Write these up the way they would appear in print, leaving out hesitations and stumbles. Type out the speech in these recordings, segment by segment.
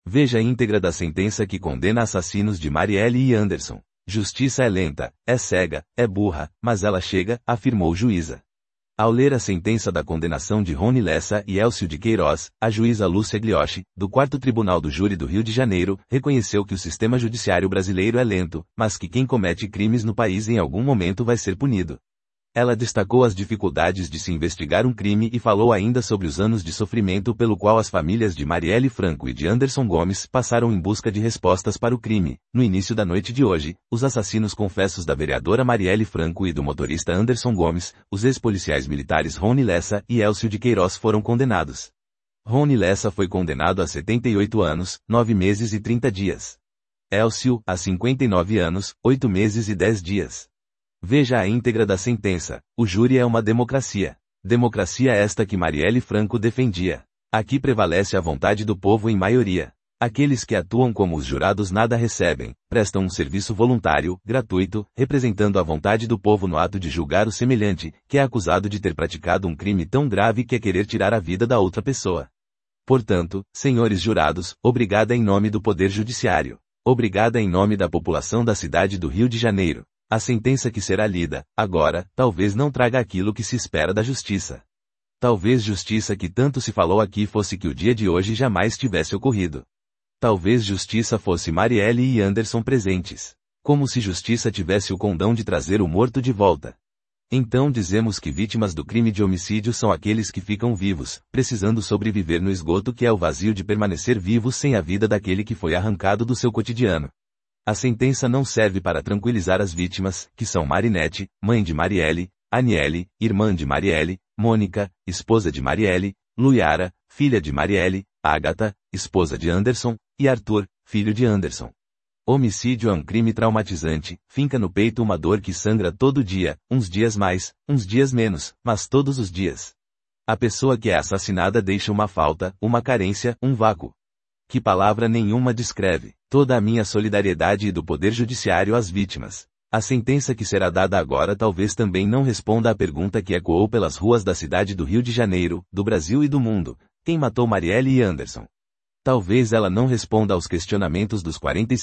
Veja a íntegra da sentença que condena assassinos de Marielle e Anderson. Justiça é lenta, é cega, é burra, mas ela chega, afirmou juíza. Ao ler a sentença da condenação de Rony Lessa e Elcio de Queiroz, a juíza Lúcia Glioshi, do 4º Tribunal do Júri do Rio de Janeiro, reconheceu que o sistema judiciário brasileiro é lento, mas que quem comete crimes no país em algum momento vai ser punido. Ela destacou as dificuldades de se investigar um crime e falou ainda sobre os anos de sofrimento pelo qual as famílias de Marielle Franco e de Anderson Gomes passaram em busca de respostas para o crime. No início da noite de hoje, os assassinos confessos da vereadora Marielle Franco e do motorista Anderson Gomes, os ex-policiais militares Rony Lessa e Elcio de Queiroz foram condenados. Rony Lessa foi condenado a 78 anos, 9 meses e 30 dias. Elcio, a 59 anos, 8 meses e 10 dias. Veja a íntegra da sentença. O júri é uma democracia. Democracia esta que Marielle Franco defendia. Aqui prevalece a vontade do povo em maioria. Aqueles que atuam como os jurados nada recebem, prestam um serviço voluntário, gratuito, representando a vontade do povo no ato de julgar o semelhante, que é acusado de ter praticado um crime tão grave que é querer tirar a vida da outra pessoa. Portanto, senhores jurados, obrigada em nome do Poder Judiciário. Obrigada em nome da população da cidade do Rio de Janeiro. A sentença que será lida, agora, talvez não traga aquilo que se espera da justiça. Talvez justiça que tanto se falou aqui fosse que o dia de hoje jamais tivesse ocorrido. Talvez justiça fosse Marielle e Anderson presentes. Como se justiça tivesse o condão de trazer o morto de volta. Então dizemos que vítimas do crime de homicídio são aqueles que ficam vivos, precisando sobreviver no esgoto que é o vazio de permanecer vivos sem a vida daquele que foi arrancado do seu cotidiano. A sentença não serve para tranquilizar as vítimas, que são Marinete, mãe de Marielle, Aniele, irmã de Marielle, Mônica, esposa de Marielle, Luiara, filha de Marielle, Ágata, esposa de Anderson, e Arthur, filho de Anderson. Homicídio é um crime traumatizante, finca no peito uma dor que sangra todo dia, uns dias mais, uns dias menos, mas todos os dias. A pessoa que é assassinada deixa uma falta, uma carência, um vácuo. Que palavra nenhuma descreve. Toda a minha solidariedade e do Poder Judiciário às vítimas. A sentença que será dada agora talvez também não responda à pergunta que ecoou pelas ruas da cidade do Rio de Janeiro, do Brasil e do mundo. Quem matou Marielle e Anderson? Talvez ela não responda aos questionamentos dos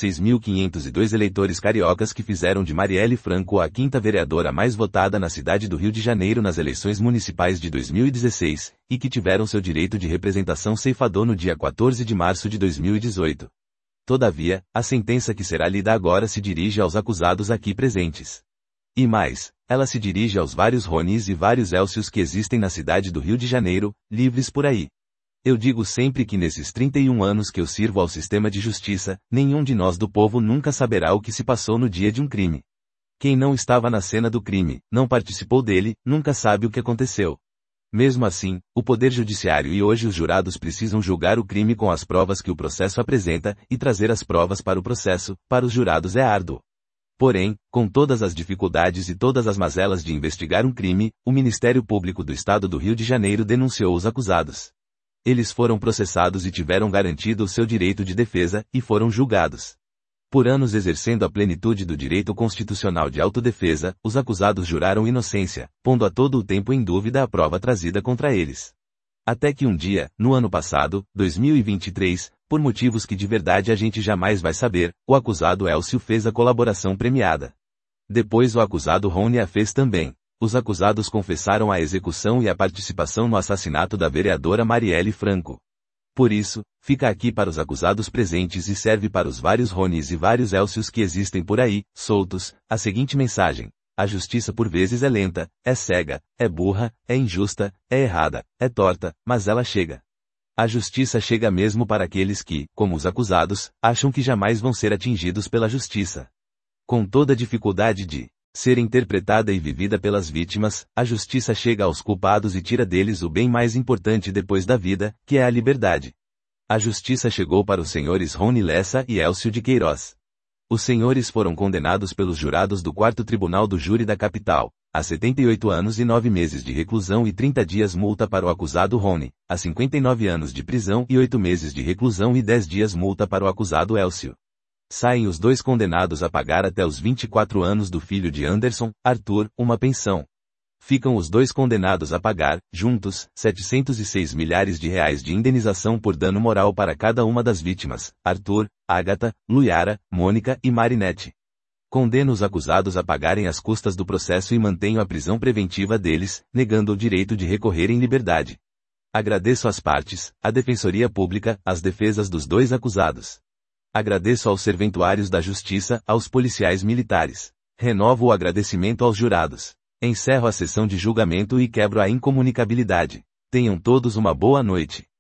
46.502 eleitores cariocas que fizeram de Marielle Franco a 5ª vereadora mais votada na cidade do Rio de Janeiro nas eleições municipais de 2016, e que tiveram seu direito de representação ceifado no dia 14 de março de 2018. Todavia, a sentença que será lida agora se dirige aos acusados aqui presentes. E mais, ela se dirige aos vários Ronis e vários Elcios que existem na cidade do Rio de Janeiro, livres por aí. Eu digo sempre que nesses 31 anos que eu sirvo ao sistema de justiça, nenhum de nós do povo nunca saberá o que se passou no dia de um crime. Quem não estava na cena do crime, não participou dele, nunca sabe o que aconteceu. Mesmo assim, o Poder Judiciário e hoje os jurados precisam julgar o crime com as provas que o processo apresenta, e trazer as provas para o processo, para os jurados é árduo. Porém, com todas as dificuldades e todas as mazelas de investigar um crime, o Ministério Público do Estado do Rio de Janeiro denunciou os acusados. Eles foram processados e tiveram garantido o seu direito de defesa, e foram julgados. Por anos exercendo a plenitude do direito constitucional de autodefesa, os acusados juraram inocência, pondo a todo o tempo em dúvida a prova trazida contra eles. Até que um dia, no ano passado, 2023, por motivos que de verdade a gente jamais vai saber, o acusado Elcio fez a colaboração premiada. Depois o acusado Rony a fez também. Os acusados confessaram a execução e a participação no assassinato da vereadora Marielle Franco. Por isso, fica aqui para os acusados presentes e serve para os vários Ronis e vários Elcios que existem por aí, soltos, a seguinte mensagem: a justiça por vezes é lenta, é cega, é burra, é injusta, é errada, é torta, mas ela chega. A justiça chega mesmo para aqueles que, como os acusados, acham que jamais vão ser atingidos pela justiça. Com toda a dificuldade de ser interpretada e vivida pelas vítimas, a justiça chega aos culpados e tira deles o bem mais importante depois da vida, que é a liberdade. A justiça chegou para os senhores Rony Lessa e Elcio de Queiroz. Os senhores foram condenados pelos jurados do 4º Tribunal do Júri da capital, a 78 anos e 9 meses de reclusão e 30 dias multa para o acusado Rony, a 59 anos de prisão e 8 meses de reclusão e 10 dias multa para o acusado Elcio. Saem os dois condenados a pagar até os 24 anos do filho de Anderson, Arthur, uma pensão. Ficam os dois condenados a pagar, juntos, 706 milhares de reais de indenização por dano moral para cada uma das vítimas, Arthur, Agatha, Luiara, Mônica e Marinette. Condeno os acusados a pagarem as custas do processo e mantenho a prisão preventiva deles, negando o direito de recorrer em liberdade. Agradeço às partes, à Defensoria Pública, às defesas dos dois acusados. Agradeço aos serventuários da Justiça, aos policiais militares. Renovo o agradecimento aos jurados. Encerro a sessão de julgamento e quebro a incomunicabilidade. Tenham todos uma boa noite.